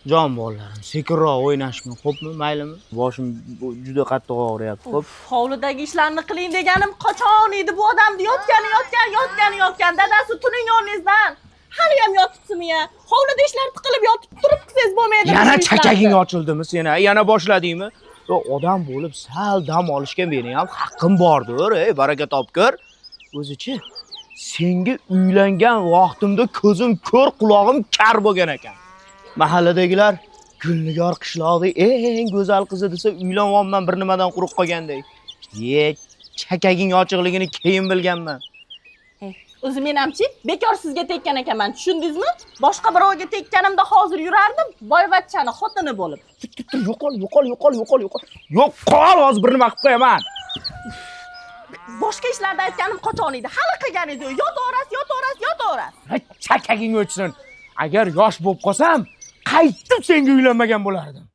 Jon bolalarim, sekinroq o'ynashmi, xo'pmi, maylimi? Boshim juda qattiq og'riyapti, xo'p. Hovlidagi ishlarni qiling deganim qachon edi bu odamni yotgan. Dadasi tuning o'rningizdan. Hali ham yotibsizmi-ya? Hovlida ishlar tiqilib yotib turibsiz bo'lmaydi. Yana chakaging ochildimi seni? Yana boshladingmi? Odam bo'lib sal dam olishga mening ham haqqim bordir, baraka topkir. O'zichi senga uylangan vaqtimda ko'zim ko'r, quloqim kar bo'lgan ekan. Mahalladagilar Gulnigor qishloqning eng go'zal qizi desa, uylanvomman bir nimadan quruq qolgandek. Chakaging ochiqligini keyin bilganman. O'zi menamchi bekor sizga tekkan ekanman, tushundingizmi? Boshqa birovga tekkanimda hozir yurardim, boyvachchani xotini bo'lib. Yo'qol. Yo'qol, hozir bir nima qilib qo'yaman. Boshqa ishlarda aytganim qachon edi? Hali qilgan edi. Yotaverasiz. Chakaging o'chsin. Agar yosh bo'lib qolsam, qaytib senga uylanmagan bo'lardim.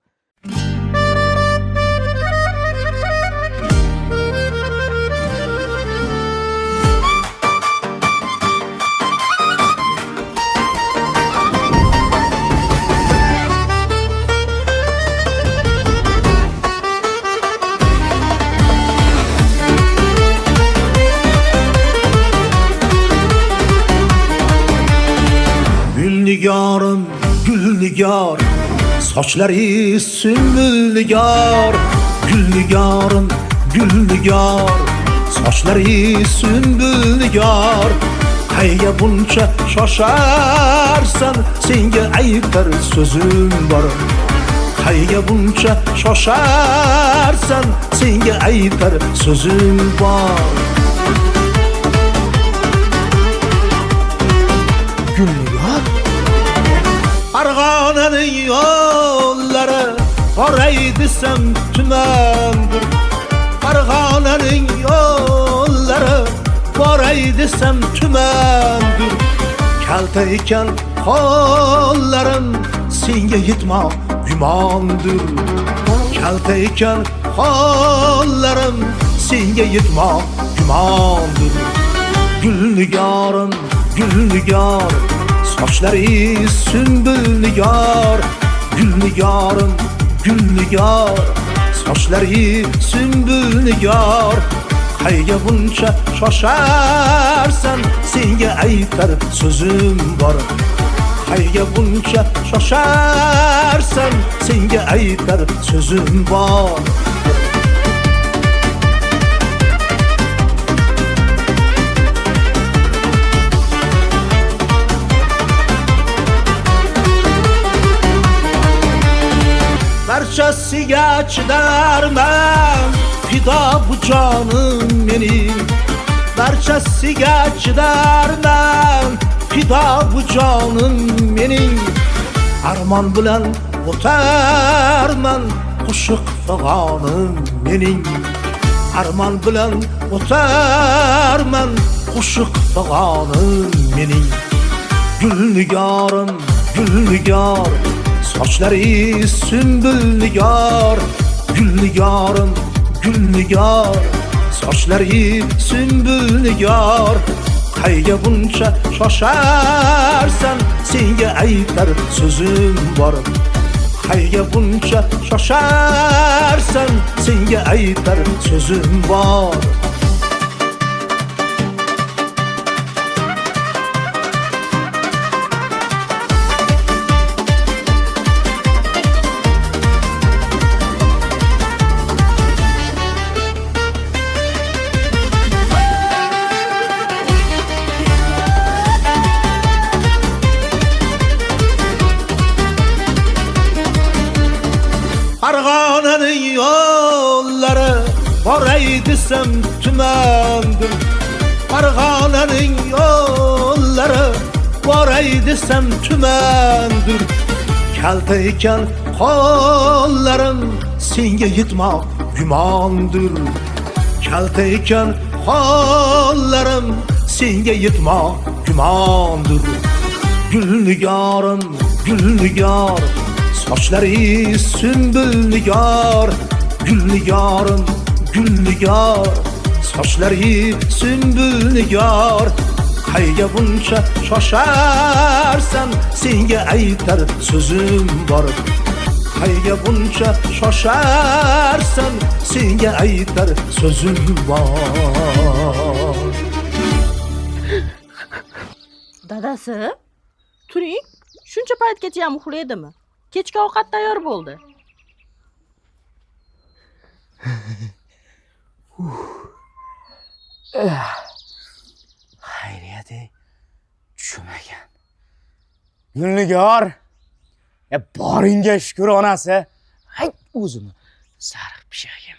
Gülnigorim, Gülnigor, sochlari sümbül nigor. Gülnigorim, Gülnigor, sochlari sümbül nigor. Qayga buncha shosharsan, senga aytar so'zim bor. Qayga buncha shosharsan, senga aytar so'zim bor. Gulnigor Farg'onaning yo'llari boray desam tumandir. Farg'onaning yo'llari boray desam tumandir. Kalta ekan qo'llarim senga yetmoq gumondir. Kalta ekan qo'llarim senga yetmoq gumondir. Gulnigorim, Gülnigor, sochlari sümbül nigor. Gülnigorim, Gülnigor, sochlari sümbül nigor. Qayga buncha shosharsan, senga aytar so'zim bor. Qayga buncha shosharsan, senga aytar so'zim bor. Barchasiga chidarman, fido bu jonim mening. Barchasiga chidarman, fido bu jonim mening. Armon bilan o'tarman, qo'shiq fig'onim mening. Armon bilan o'tarman, qo'shiq fig'onim mening. Gulnigorim, Gulnigor, sochlari sümbül nigor. Gulnigorim, Gulnigor, sochlari sümbül nigor. Qayga buncha shosharsan, senga aytar so'zim bor. Qayga buncha shosharsan, senga aytar so'zim bor. Farg'onaning yo'llari boray desam tumandir. Farg'onaning yo'llari boray desam tumandir. Kalta ekan qo'llarim senga yetmoq gumondir. Kalta ekan qo'llarim senga yetmoq gumondir. Gulnigorim, Gulnigor, sochlari sümbül nigor. Gulnigorim, Gulnigor, sochlari sümbül nigor. Qayga buncha shosharsan, senga aytar so'zim bor. Qayga buncha shosharsan, senga aytar so'zim bor. Dadasi, turing. Shuncha paytgacha ham uxlaydimi? Kechki ovqat tayyor bo'ldi. Xayriyat-ey, tushmagan. Gulnigor, boringga shukr onasi. Hay, o'zimni sariq pishagim.